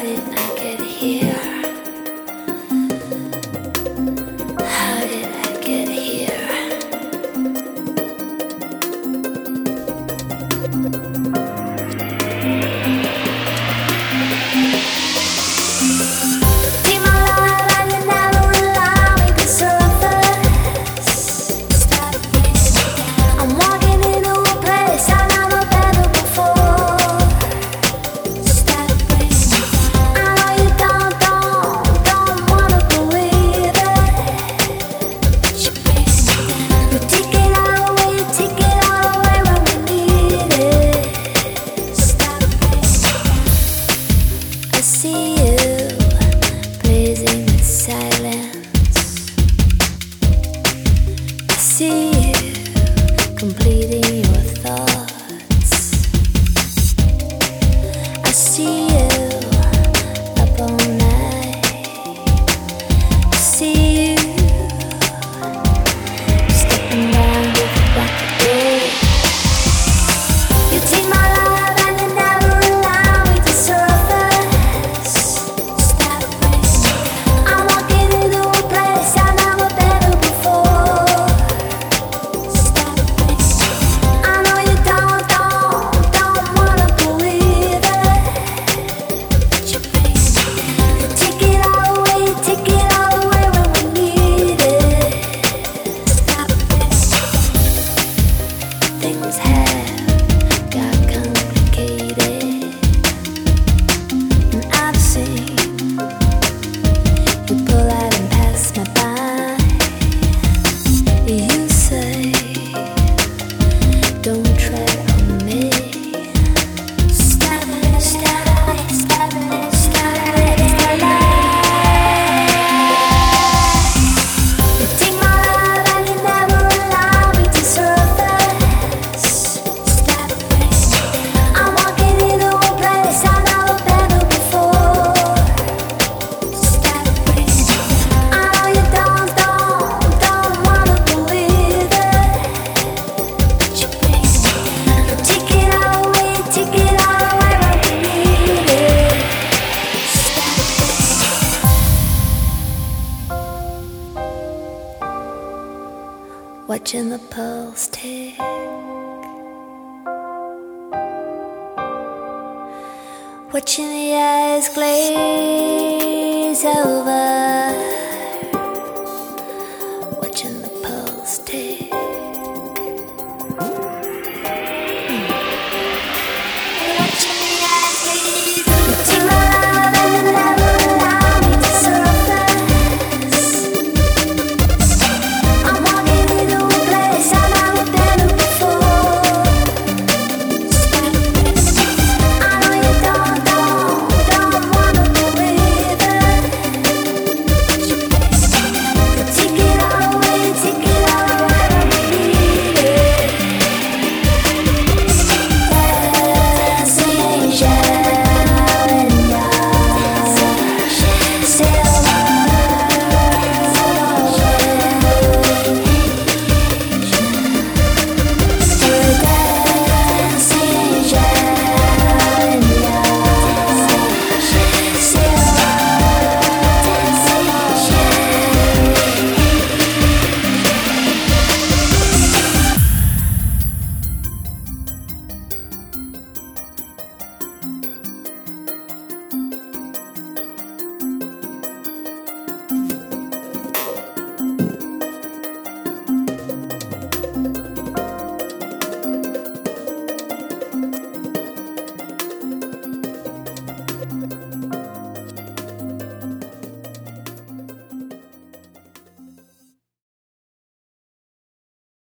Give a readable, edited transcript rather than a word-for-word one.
did I get here? How did I get here? Take my life and you never allow me to surface. Stop wasting time. I'm walking into a place I've never been to before. Stop wasting time. I know you don't wanna believe it. You're wasting time. You take it all away when we need it. Stop wasting time. I see you blazing with silence. I see you completing your thoughts. I see you up all night. I see you stepping down with a bucket. You take my love and you never allow me to surface. Stop wasting time. I'm walking into a place I've never been to before. Stop wasting time. I know you don't wanna believe it. You're wasting time. You take it all away when we need it. Stop wasting time. Things have got complicated, and I've seen you pull out and pass me by. You say, don't tread on me. Stop it, stop it, stop it, stop it, it's my life. You take my love and you never allow me to surface. Stop wasting time. I'm walking into a place I've never been to before. Stop wasting time. I know you don't wanna believe it. You're wasting time. You take it all away when we need it. Stop wasting time. Watching the pulse tick, watching the eyes glaze over.